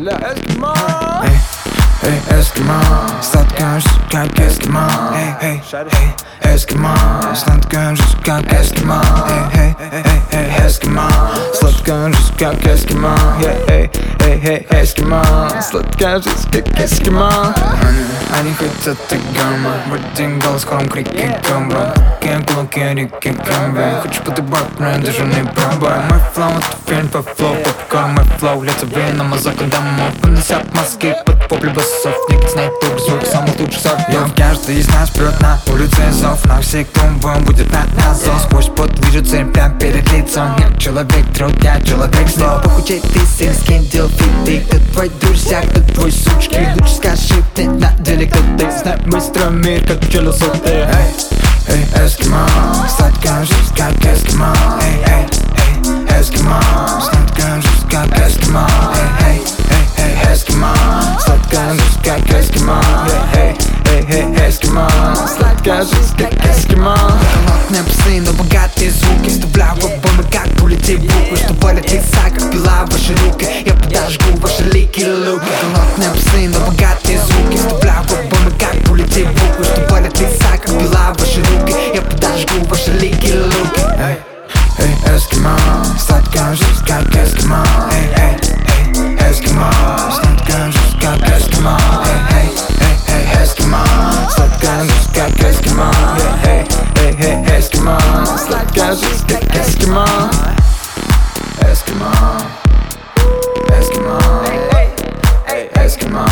Бля, эскимо. Эй, эй, эскимо, сладкая жизнь, как эскимо. Эй, эй, эй, эскимо, сладкая жизнь, как эскимо. Эй, эй, эй, эй, эскимо, сладкая жизнь, как эскимо. Эй, эй, эй, эй, эскимо, сладкая жизнь, как эскимо. Они хотят и гамма, в один голос хором крики гамба. Кулаки, реки, гамбы. Хочешь подыбать, но я даже не пробую. Мой флоу, это фильм по флоу, попкорн, мой флоу. Лето веном, мазака домов. Понесят мозги под попли басов. Никто знает топ звук, самых лучших сов. Каждый из нас прет на улице зов. На всех клумбом будет на зов. Сквозь пот вижу цель прям перед лицом. Я человек труд, я человек слов. Похудей ты, сын, скин, дел фит. Кто твой друзья, кто твой сучки. Лучше скажи, ты на деле кто ты. Знай, мы строим мир, как чело соты. Эй, эскимо, сладкая жизнь, как эскимо. Эй, эй, эй, эскимо, сладкая жизнь, как эскимо. Эй, эй, эй, эскимо, сладкая жизнь, как эскимо. Эй, эй, эй, эскимо, сладкая жизнь, как эскимо. Голодные псы, но богатые звуки. Вставляю в бомбы, как улетит в буквы. Что болят лица, как пила ваши руки. Я подожгу ваши лики и луки. Голодные псы, но богатые звуки. Вставляю в бомбы, как улетит в буквы. Что болят лица, как пила ваши руки. Я подожгу ваши лики и луки. Эй, эй, эскимо, сладкая жизнь, как эскимо. Эй, эй, эй, эскимо, сладкая жизнь, как эскимо. Эй, эй, эй, эскимо, сладкая жизнь, как эскимо. Эй, эй, эй, эскимо, сладкая жизнь, как эскимо. Эскимо, эскимо, эскимо, эскимо,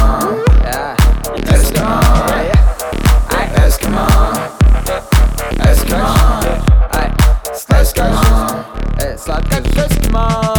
эскимо, эскимо, эскимо, Сладкая жизнь, эскимо.